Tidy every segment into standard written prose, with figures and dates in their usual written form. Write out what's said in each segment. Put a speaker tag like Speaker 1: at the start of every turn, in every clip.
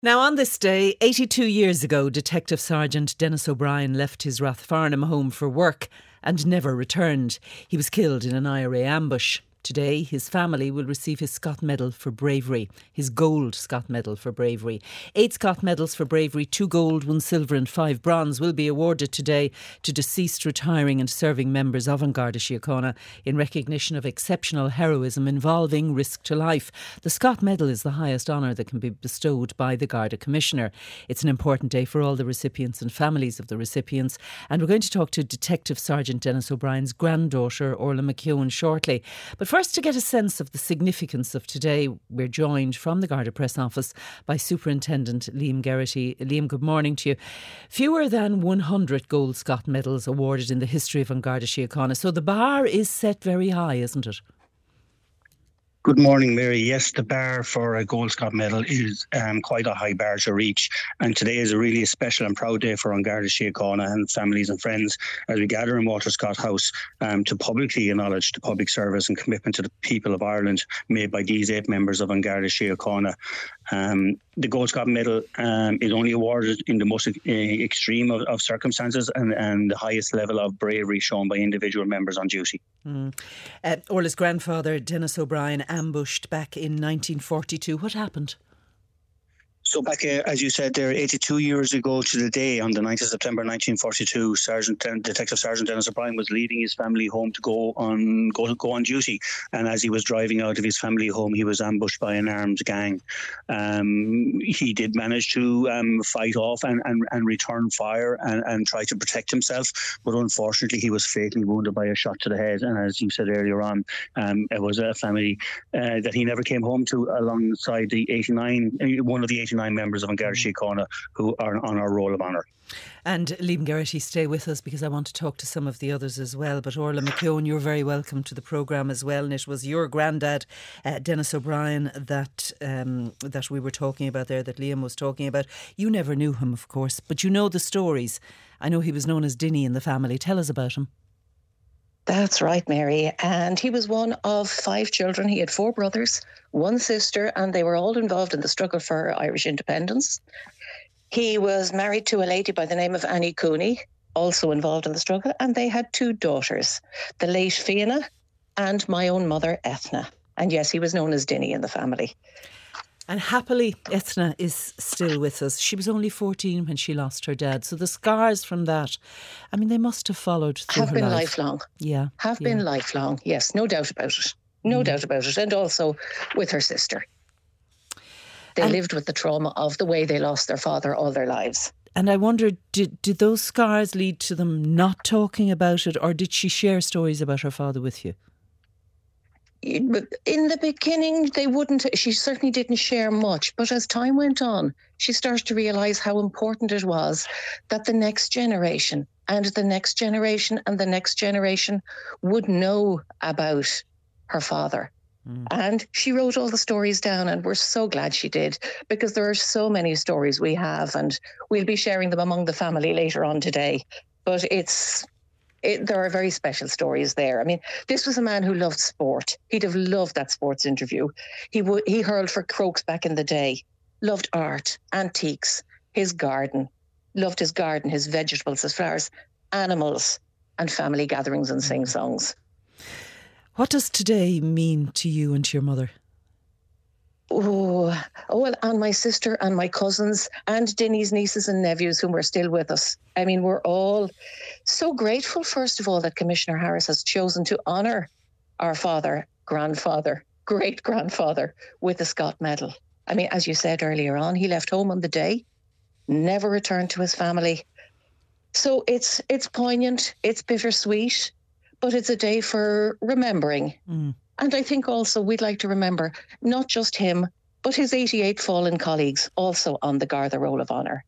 Speaker 1: Now, on this day, 82 years ago, Detective Sergeant Denis O'Brien left his Rathfarnham home for work and never returned. He was killed in an IRA ambush. Today, his family will receive his Scott Medal for bravery, his gold Scott Medal for bravery. 8 Scott Medals for bravery, 2 gold, 1 silver and 5 bronze will be awarded today to deceased, retiring and serving members of An Garda Síochána in recognition of exceptional heroism involving risk to life. The Scott Medal is the highest honour that can be bestowed by the Garda Commissioner. It's an important day for all the recipients and families of the recipients, and we're going to talk to Detective Sergeant Denis O'Brien's granddaughter, Orla McKeown, shortly. But first, to get a sense of the significance of today, we're joined from the Garda Press Office by Superintendent Liam Geraghty. Liam, good morning to you. Fewer than 100 gold Scott medals awarded in the history of An Garda Síochána, so the bar is set very high, isn't it?
Speaker 2: Good morning, Mary. Yes, the bar for a Gold Scott medal is quite a high bar to reach, and today is a really special and proud day for An Garda Síochána and families and friends as we gather in Walter Scott House to publicly acknowledge the public service and commitment to the people of Ireland made by these 8 members of An Garda Síochána. The Gold Scott medal is only awarded in the most extreme of circumstances and the highest level of bravery shown by individual members on duty.
Speaker 1: Orla's grandfather, Denis O'Brien, ambushed back in 1942. What happened?
Speaker 2: So back, as you said there, 82 years ago to the day, on the 9th of September 1942, Detective Sergeant Denis O'Brien was leaving his family home to go on duty. And as he was driving out of his family home, he was ambushed by an armed gang. He did manage to fight off and return fire and try to protect himself. But unfortunately, he was fatally wounded by a shot to the head. And as you said earlier on, it was a family that he never came home to, alongside one of the 89 members of An Garda Síochána who are on our roll of honour.
Speaker 1: And Liam Geraghty, stay with us because I want to talk to some of the others as well. But Orla McKeown, you're very welcome to the programme as well. And it was your granddad, Denis O'Brien, that we were talking about there, that Liam was talking about. You never knew him, of course, but you know the stories. I know he was known as Dinny in the family. Tell us about him.
Speaker 3: That's right, Mary. And he was one of 5 children. He had 4 brothers, 1 sister, and they were all involved in the struggle for Irish independence. He was married to a lady by the name of Annie Cooney, also involved in the struggle, and they had 2 daughters, the late Fianna and my own mother, Ethna. And yes, he was known as Dinny in the family.
Speaker 1: And happily, Ethna is still with us. She was only 14 when she lost her dad. So the scars from that, I mean, they must have followed through her life.
Speaker 3: Have been lifelong.
Speaker 1: Yeah.
Speaker 3: Have been lifelong, yes, no doubt about it. No doubt about it. And also with her sister. They lived with the trauma of the way they lost their father all their lives.
Speaker 1: And I wonder, did those scars lead to them not talking about it, or did she share stories about her father with you?
Speaker 3: In the beginning, she certainly didn't share much. But as time went on, she started to realise how important it was that the next generation and the next generation and the next generation would know about her father. And she wrote all the stories down, and we're so glad she did, because there are so many stories we have, and we'll be sharing them among the family later on today. But there are very special stories there. I mean, this was a man who loved sport. He'd have loved that sports interview. He hurled for Crokes back in the day, loved art, antiques, his garden, loved his garden, his vegetables, his flowers, animals, and family gatherings and sing-songs.
Speaker 1: What does today mean to you and to your mother?
Speaker 3: Oh, well, and my sister and my cousins and Dinny's nieces and nephews whom are still with us. I mean, we're all so grateful, first of all, that Commissioner Harris has chosen to honour our father, grandfather, great-grandfather with the Scott Medal. I mean, as you said earlier on, he left home on the day, never returned to his family. So it's poignant, it's bittersweet, but it's a day for remembering. And I think also we'd like to remember not just him, but his 88 fallen colleagues also on the Garda Roll of Honour.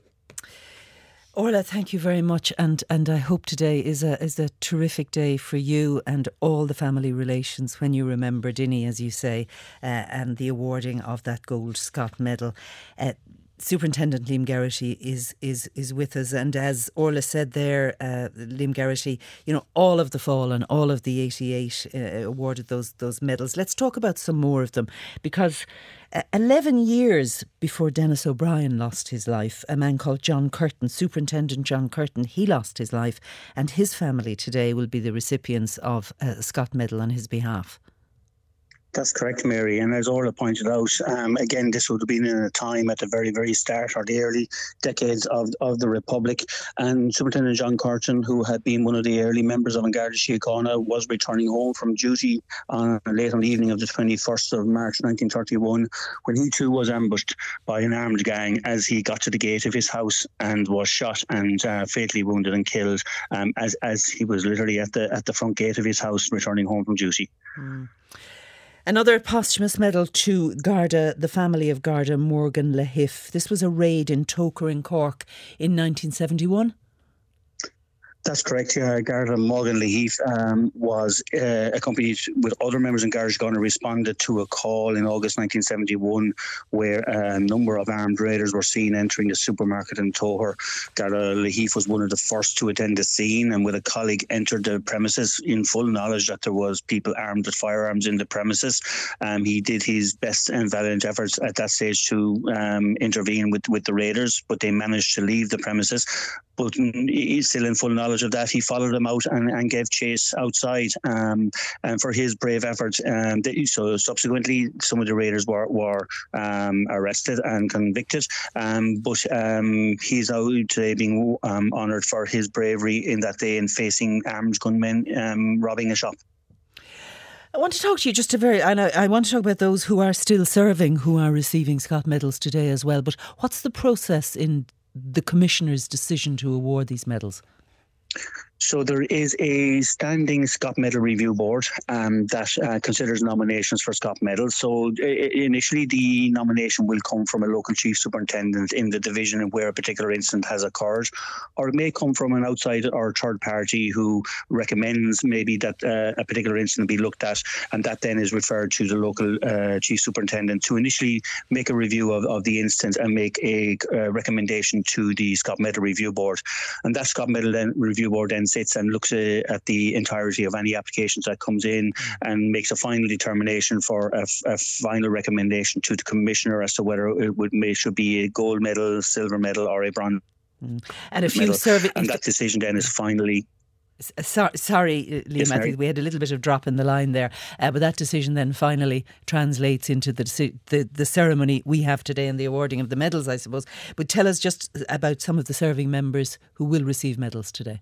Speaker 1: Orla, thank you very much, and I hope today is a terrific day for you and all the family relations when you remember Dinny, as you say, and the awarding of that Gold Scott Medal. Superintendent Liam Geraghty is with us, and as Orla said there, Liam Geraghty, all of the fallen, all of the 88 awarded those medals. Let's talk about some more of them, because 11 years before Denis O'Brien lost his life, a man called John Curtin, Superintendent John Curtin, he lost his life, and his family today will be the recipients of a Scott Medal on his behalf.
Speaker 2: That's correct, Mary. And as Orla pointed out, again, this would have been in a time at the very, very start or the early decades of the Republic. And Superintendent John Curtin, who had been one of the early members of An Garda Síochána, was returning home from duty late on the evening of the 21st of March 1931, when he too was ambushed by an armed gang as he got to the gate of his house and was shot and fatally wounded and killed as he was literally at the front gate of his house returning home from duty.
Speaker 1: Another posthumous medal to Garda, the family of Garda Morgan Lahiff. This was a raid in Toker in Cork in 1971.
Speaker 2: That's correct. Garda Morgan Lahiff was accompanied with other members in Garda Síochána, responded to a call in August 1971 where a number of armed raiders were seen entering a supermarket in Toher. Garda Lahiff was one of the first to attend the scene, and with a colleague entered the premises in full knowledge that there was people armed with firearms in the premises. He did his best and valiant efforts at that stage to intervene with the raiders, but they managed to leave the premises. But he's still in full knowledge of that. He followed them out and gave chase outside. And for his brave efforts, so subsequently some of the raiders were arrested and convicted. But he's now today being honoured for his bravery in that day in facing armed gunmen robbing a shop.
Speaker 1: I want to talk to you I want to talk about those who are still serving, who are receiving Scott Medals today as well. But what's the process in the Commissioner's decision to award these medals?
Speaker 2: So there is a standing Scott Medal Review Board that considers nominations for Scott Medals. So initially the nomination will come from a local chief superintendent in the division where a particular incident has occurred, or it may come from an outside or third party who recommends maybe that a particular incident be looked at, and that then is referred to the local chief superintendent to initially make a review of the incident and make a recommendation to the Scott Medal Review Board. And that Scott Medal Review Board then sits and looks at the entirety of any applications that comes in and makes a final determination for a final recommendation to the Commissioner as to whether it should be a gold medal, silver medal or a bronze
Speaker 1: and if
Speaker 2: medal.
Speaker 1: You
Speaker 2: and that decision then is finally...
Speaker 1: Sorry, Liam,
Speaker 2: yes,
Speaker 1: I think we had a little bit of drop in the line there. But that decision then finally translates into the ceremony we have today and the awarding of the medals, I suppose. But tell us just about some of the serving members who will receive medals today.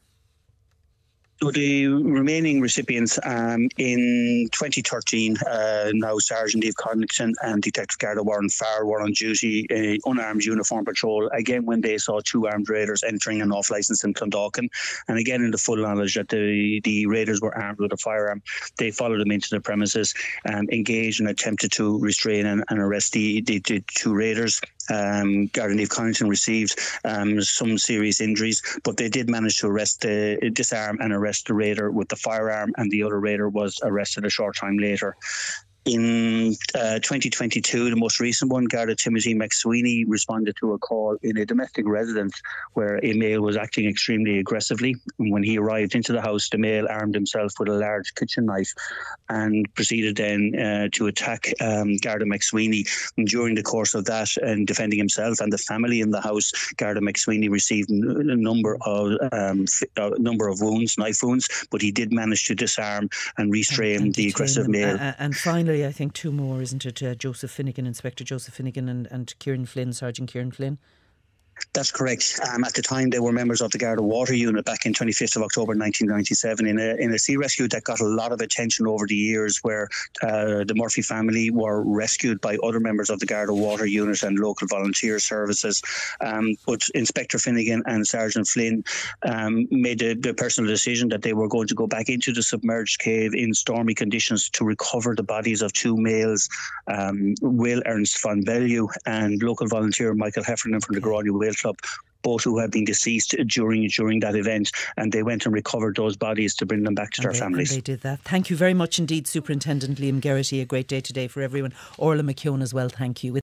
Speaker 2: So the remaining recipients in 2013, now Sergeant Eve Connaughton and Detective Garda Warren Farr were on duty, unarmed uniform patrol, again when they saw two armed raiders entering an off-licence in Clondalkin, and again in the full knowledge that the raiders were armed with a firearm. They followed them into the premises, engaged and attempted to restrain and arrest the two raiders. Garda Eve Connaughton received some serious injuries, but they did manage to disarm and arrest the raider with the firearm, and the other raider was arrested a short time later. In 2022, the most recent one, Garda Timothy McSweeney responded to a call in a domestic residence where a male was acting extremely aggressively. And when he arrived into the house, the male armed himself with a large kitchen knife and proceeded then to attack Garda McSweeney. And during the course of that, and defending himself and the family in the house, Garda McSweeney received a number of wounds, knife wounds, but he did manage to disarm and restrain the aggressive male.
Speaker 1: And finally, I think two more, isn't it? Joseph Finnegan, Inspector Joseph Finnegan and Kieran Flynn, Sergeant Kieran Flynn.
Speaker 2: That's correct. At the time, they were members of the Garda Water Unit back in 25th of October 1997 in a sea rescue that got a lot of attention over the years, where the Murphy family were rescued by other members of the Garda Water Unit and local volunteer services. But Inspector Finnegan and Sergeant Flynn made the personal decision that they were going to go back into the submerged cave in stormy conditions to recover the bodies of two males, Will Ernst von Bellew and local volunteer Michael Heffernan from the Grawley Whale Club, both who had been deceased during that event, and they went and recovered those bodies to bring them back to their families.
Speaker 1: And they did that. Thank you very much indeed, Superintendent Liam Geraghty. A great day today for everyone. Orla McKeown as well, thank you.